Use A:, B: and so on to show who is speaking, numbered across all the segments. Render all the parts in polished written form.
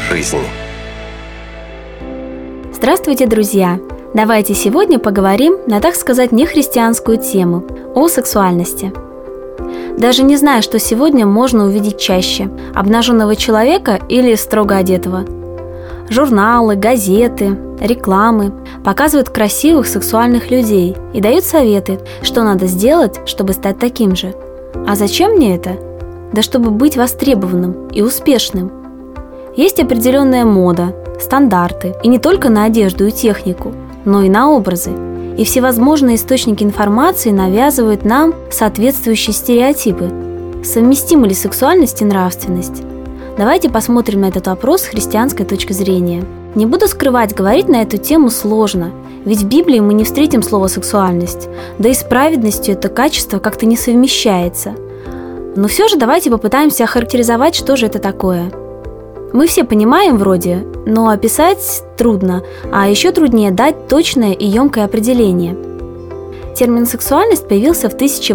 A: жизнь.
B: Здравствуйте, друзья! Давайте сегодня поговорим на, так сказать, нехристианскую тему – о сексуальности. Даже не знаю, что сегодня можно увидеть чаще – обнаженного человека или строго одетого. Журналы, газеты, рекламы показывают красивых сексуальных людей и дают советы, что надо сделать, чтобы стать таким же. А зачем мне это? Да чтобы быть востребованным и успешным. Есть определенная мода, стандарты, и не только на одежду и технику, но и на образы. И всевозможные источники информации навязывают нам соответствующие стереотипы. Совместимы ли сексуальность и нравственность? Давайте посмотрим на этот вопрос с христианской точки зрения. Не буду скрывать, говорить на эту тему сложно, ведь в Библии мы не встретим слово «сексуальность», да и с праведностью это качество как-то не совмещается. Но все же давайте попытаемся охарактеризовать, что же это такое. Мы все понимаем вроде, но описать трудно, а еще труднее дать точное и емкое определение. Термин «сексуальность» появился в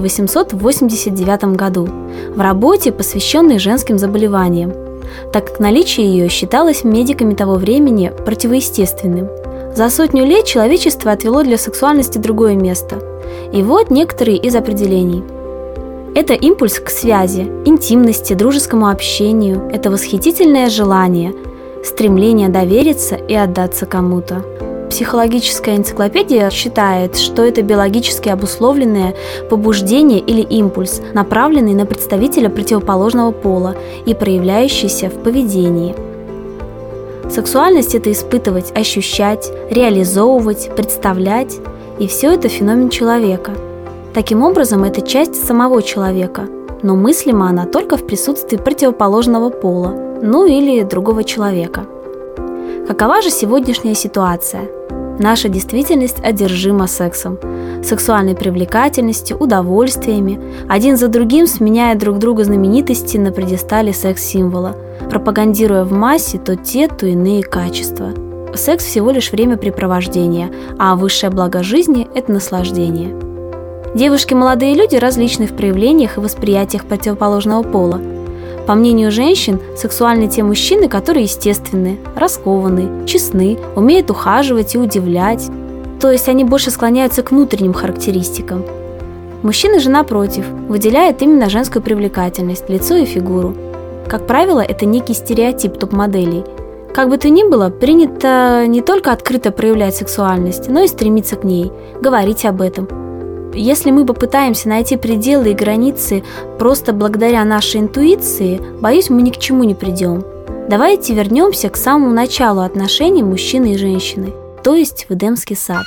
B: 1889 году в работе, посвященной женским заболеваниям, так как наличие ее считалось медиками того времени противоестественным. За 100 лет человечество отвело для сексуальности другое место. И вот некоторые из определений. Это импульс к связи, интимности, дружескому общению, это восхитительное желание, стремление довериться и отдаться кому-то. Психологическая энциклопедия считает, что это биологически обусловленное побуждение или импульс, направленный на представителя противоположного пола и проявляющийся в поведении. Сексуальность – это испытывать, ощущать, реализовывать, представлять, и все это феномен человека. Таким образом, это часть самого человека, но мыслима она только в присутствии противоположного пола, ну или другого человека. Какова же сегодняшняя ситуация? Наша действительность одержима сексом, сексуальной привлекательностью, удовольствиями, один за другим сменяя друг друга знаменитости на пьедестале секс-символа, пропагандируя в массе то те, то иные качества. Секс всего лишь времяпрепровождение, а высшее благо жизни – это наслаждение. Девушки и молодые люди различны в проявлениях и восприятиях противоположного пола. По мнению женщин, сексуальны те мужчины, которые естественны, раскованы, честны, умеют ухаживать и удивлять. То есть они больше склоняются к внутренним характеристикам. Мужчины же, напротив, выделяют именно женскую привлекательность, лицо и фигуру. Как правило, это некий стереотип топ-моделей. Как бы то ни было, принято не только открыто проявлять сексуальность, но и стремиться к ней, говорить об этом. Если мы попытаемся найти пределы и границы просто благодаря нашей интуиции, боюсь, мы ни к чему не придем. Давайте вернемся к самому началу отношений мужчины и женщины, то есть в Эдемский сад.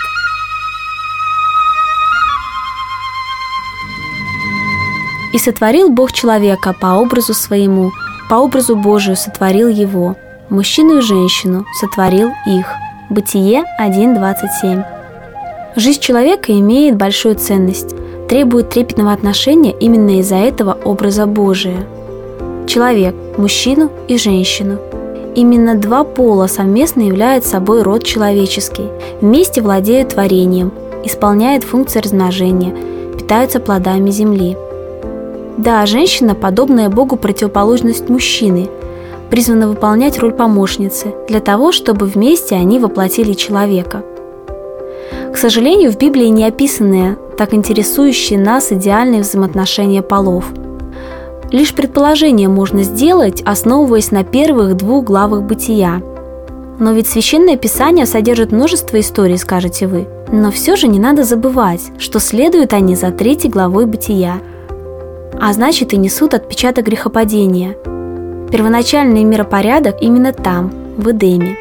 B: «И сотворил Бог человека по образу своему, по образу Божию сотворил его, мужчину и женщину сотворил их». Бытие 1:27. Жизнь человека имеет большую ценность, требует трепетного отношения именно из-за этого образа Божия. Человек, мужчину и женщину. Именно два пола совместно являют собой род человеческий, вместе владеют творением, исполняют функции размножения, питаются плодами земли. Да, женщина, подобная Богу противоположность мужчины, призвана выполнять роль помощницы для того, чтобы вместе они воплотили человека. К сожалению, в Библии не описаны так интересующие нас идеальные взаимоотношения полов. Лишь предположение можно сделать, основываясь на первых 2 главах Бытия. Но ведь Священное Писание содержит множество историй, скажете вы. Но все же не надо забывать, что следуют они за 3 главой Бытия, а значит и несут отпечаток грехопадения. Первоначальный миропорядок именно там, в Эдеме.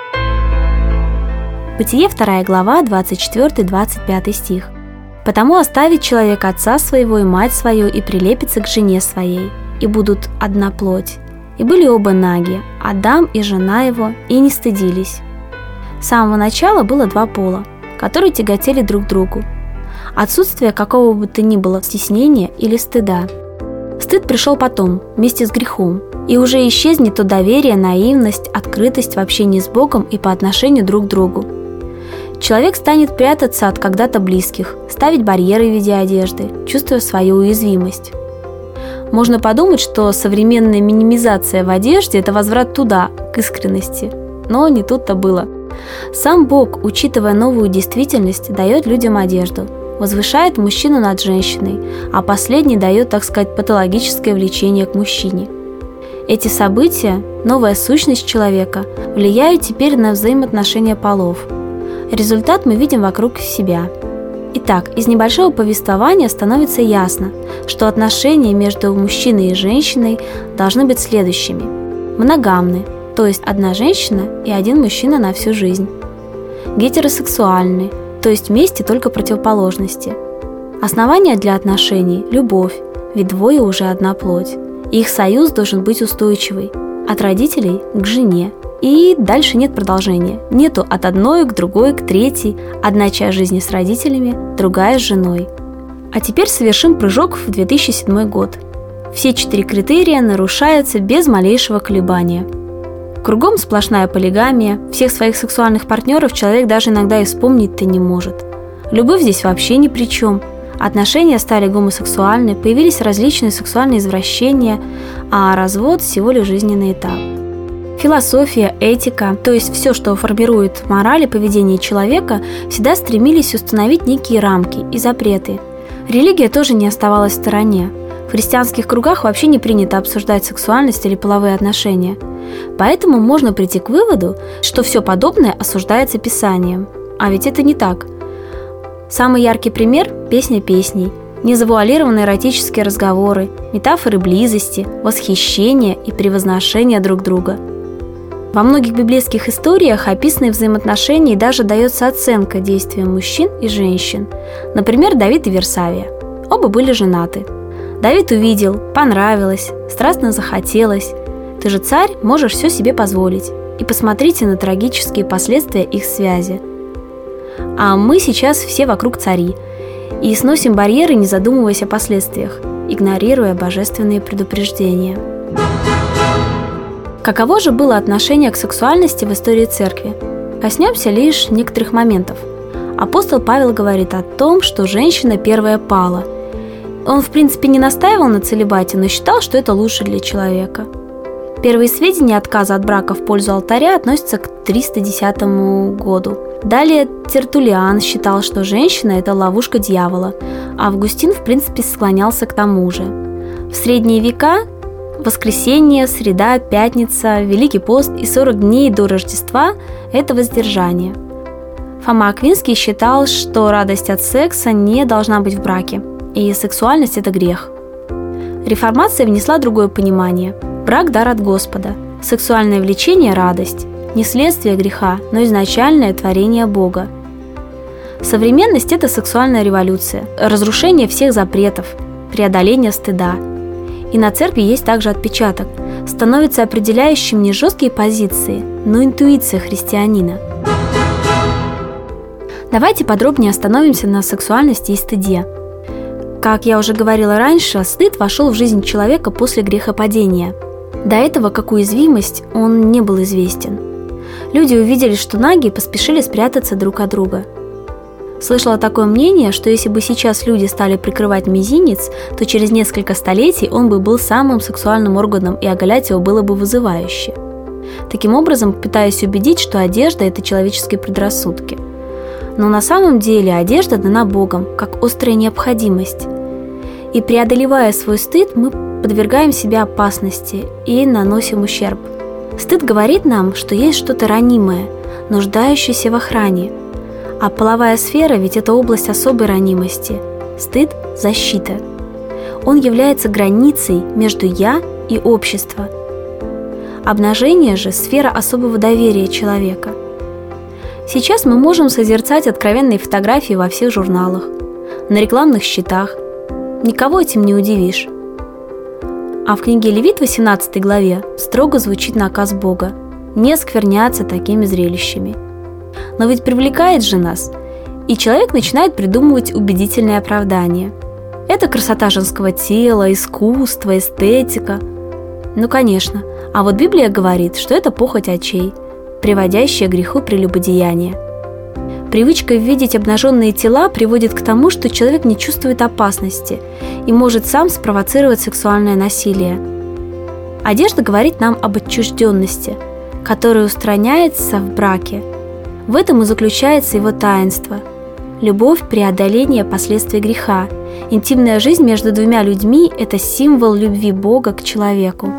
B: Бытие 2 глава, 24-25 стих. «Потому оставит человек отца своего и мать свою, и прилепится к жене своей, и будут одна плоть. И были оба наги, Адам и жена его, и не стыдились». С самого начала было 2 пола, которые тяготели друг к другу. Отсутствие какого бы то ни было стеснения или стыда. Стыд пришел потом, вместе с грехом, и уже исчезнет то доверие, наивность, открытость в общении с Богом и по отношению друг к другу. Человек станет прятаться от когда-то близких, ставить барьеры в виде одежды, чувствуя свою уязвимость. Можно подумать, что современная минимизация в одежде – это возврат туда, к искренности. Но не тут-то было. Сам Бог, учитывая новую действительность, дает людям одежду, возвышает мужчину над женщиной, а последний дает, так сказать, патологическое влечение к мужчине. Эти события, новая сущность человека, влияют теперь на взаимоотношения полов. Результат мы видим вокруг себя. Итак, из небольшого повествования становится ясно, что отношения между мужчиной и женщиной должны быть следующими. Моногамны, то есть одна женщина и один мужчина на всю жизнь. Гетеросексуальны, то есть вместе только противоположности. Основание для отношений – любовь, ведь двое уже одна плоть. Их союз должен быть устойчивый, от родителей к жене. И дальше нет продолжения. Нету от одной к другой, к третьей. Одна часть жизни с родителями, другая с женой. А теперь совершим прыжок в 2007 год. Все 4 критерия нарушаются без малейшего колебания. Кругом сплошная полигамия, всех своих сексуальных партнеров человек даже иногда и вспомнить-то не может. Любовь здесь вообще ни при чем. Отношения стали гомосексуальны, появились различные сексуальные извращения, а развод всего лишь жизненный этап. Философия, этика, то есть все, что формирует мораль и поведение человека, всегда стремились установить некие рамки и запреты. Религия тоже не оставалась в стороне. В христианских кругах вообще не принято обсуждать сексуальность или половые отношения. Поэтому можно прийти к выводу, что все подобное осуждается Писанием. А ведь это не так. Самый яркий пример – песня песней. Незавуалированные эротические разговоры, метафоры близости, восхищения и превозношения друг друга. Во многих библейских историях описаны взаимоотношения и даже дается оценка действиям мужчин и женщин. Например, Давид и Версавия. Оба были женаты. Давид увидел, понравилось, страстно захотелось. Ты же царь, можешь все себе позволить. И посмотрите на трагические последствия их связи. А мы сейчас все вокруг цари. И сносим барьеры, не задумываясь о последствиях, игнорируя божественные предупреждения. Каково же было отношение к сексуальности в истории церкви? Коснемся лишь некоторых моментов. Апостол Павел говорит о том, что женщина первая пала. Он, в принципе, не настаивал на целибате, но считал, что это лучше для человека. Первые сведения отказа от брака в пользу алтаря относятся к 310 году. Далее Тертуллиан считал, что женщина – это ловушка дьявола, а Августин, в принципе, склонялся к тому же. В средние века воскресенье, среда, пятница, Великий пост и 40 дней до Рождества – это воздержание. Фома Аквинский считал, что радость от секса не должна быть в браке, и сексуальность – это грех. Реформация внесла другое понимание. Брак – дар от Господа, сексуальное влечение – радость, не следствие греха, но изначальное творение Бога. Современность – это сексуальная революция, разрушение всех запретов, преодоление стыда. И на церкви есть также отпечаток. Становится определяющим не жесткие позиции, но интуиция христианина. Давайте подробнее остановимся на сексуальности и стыде. Как я уже говорила раньше, стыд вошел в жизнь человека после грехопадения. До этого, как уязвимость, он не был известен. Люди увидели, что наги, и поспешили спрятаться друг от друга. Слышала такое мнение, что если бы сейчас люди стали прикрывать мизинец, то через несколько столетий он бы был самым сексуальным органом, и оголять его было бы вызывающе. Таким образом, пытаясь убедить, что одежда – это человеческие предрассудки. Но на самом деле одежда дана Богом, как острая необходимость. И преодолевая свой стыд, мы подвергаем себя опасности и наносим ущерб. Стыд говорит нам, что есть что-то ранимое, нуждающееся в охране. А половая сфера ведь это область особой ранимости. Стыд – защита. Он является границей между «я» и общество. Обнажение же – сфера особого доверия человека. Сейчас мы можем созерцать откровенные фотографии во всех журналах, на рекламных щитах. Никого этим не удивишь. А в книге Левит, 18 главе, строго звучит наказ Бога – не оскверняться такими зрелищами. Но ведь привлекает же нас, и человек начинает придумывать убедительные оправдания. Это красота женского тела, искусство, эстетика. Ну, конечно, а вот Библия говорит, что это похоть очей, приводящая к греху прелюбодеяния. Привычка видеть обнаженные тела приводит к тому, что человек не чувствует опасности и может сам спровоцировать сексуальное насилие. Одежда говорит нам об отчужденности, которая устраняется в браке. В этом и заключается его таинство. Любовь – преодоление последствий греха. Интимная жизнь между двумя людьми – это символ любви Бога к человеку.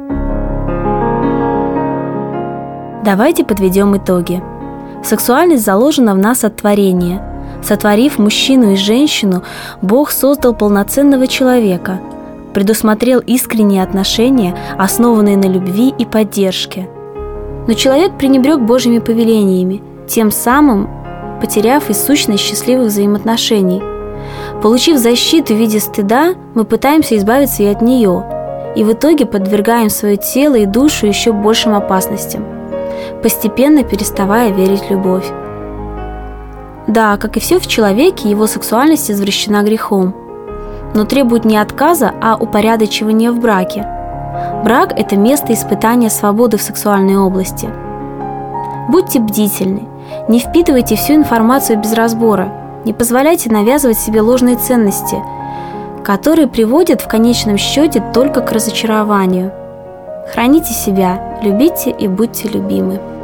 B: Давайте подведем итоги. Сексуальность заложена в нас от творения. Сотворив мужчину и женщину, Бог создал полноценного человека, предусмотрел искренние отношения, основанные на любви и поддержке. Но человек пренебрег Божьими повелениями, тем самым потеряв и сущность счастливых взаимоотношений. Получив защиту в виде стыда, мы пытаемся избавиться и от нее, и в итоге подвергаем свое тело и душу еще большим опасностям, постепенно переставая верить в любовь. Да, как и все в человеке, его сексуальность извращена грехом, но требует не отказа, а упорядочивания в браке. Брак – это место испытания свободы в сексуальной области. Будьте бдительны, не впитывайте всю информацию без разбора, не позволяйте навязывать себе ложные ценности, которые приводят в конечном счете только к разочарованию. Храните себя, любите и будьте любимы.